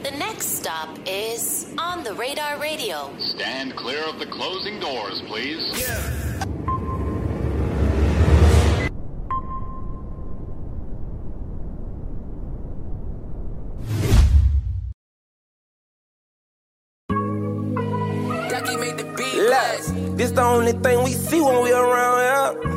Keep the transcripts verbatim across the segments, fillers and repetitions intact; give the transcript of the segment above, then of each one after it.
The next stop is On the Radar Radio. Stand clear of the closing doors, please. Yeah. Look, this the only thing we see when we around here.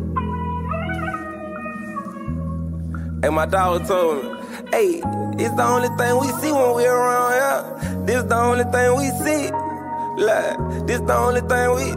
Hey, my dog told me, hey, it's the only thing we see when we around here. This the only thing we see. Look, this the only thing we.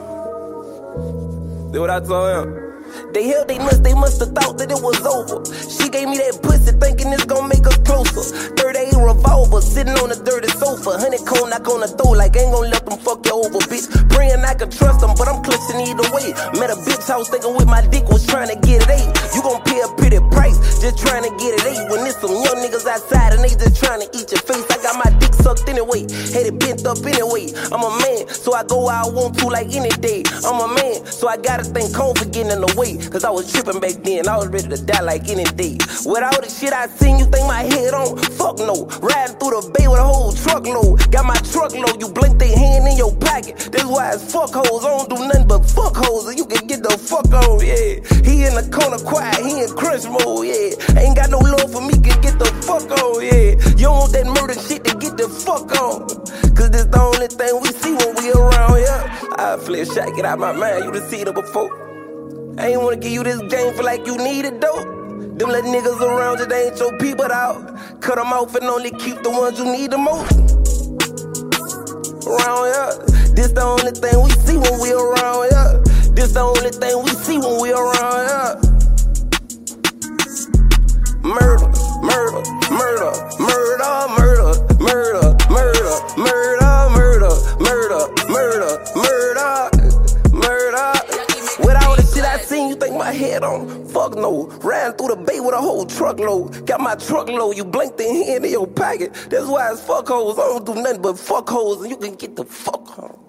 See what I told him? They held they nuts, they must've thought that it was over. She gave me that pussy thinking it's gon' make us closer. thirty-eight revolver, sitting on the dirty sofa. Honeycomb knock on the door like ain't gon' let them fuck you over, bitch. Praying I could trust them, but I'm clutching either way. Met a bitch house thinking with my dick was trying to get it eight. You gon' pay a pretty price, just trying to get it eight. When there's some young niggas outside and they just trying to eat your face. I got my dick sucked anyway, had it bent up anyway. I'm a man, so I go where I want to like any day. I'm a man, so I gotta think home for getting in the way. Cause I was tripping back then, I was ready to die like any day. With all the shit I seen, you think my head on? Fuck no. Riding through the bay with a whole truckload. Got my truckload, you blink they hand in your pocket. That's why it's fuck hoes, I don't do nothing but fuck hoes. And you can get the fuck on, yeah. He in the corner quiet, he in crunch mode, yeah. Ain't got no love for me, can get the fuck on, yeah. You don't want that murder shit to get the fuck on. Cause this the only thing we see when we around here. I flash shot, get out my mind, you done seen it before. I ain't wanna give you this game for like you need it, though. Them little niggas around you, they ain't your people out. Cut them off and only keep the ones you need the most. Around here, this the only thing we see when we around here. This the only thing we see when we around here. Murder, murder, murder, murder, murder, murder, murder, murder, murder, murder, murder, murder. With all the shit I seen, you think my head on? Fuck no. Riding through the bay with a whole truckload. Got my truckload, you blink the hand in your pocket. That's why it's fuck hoes. I don't do nothing but fuck hoes, and you can get the fuck home.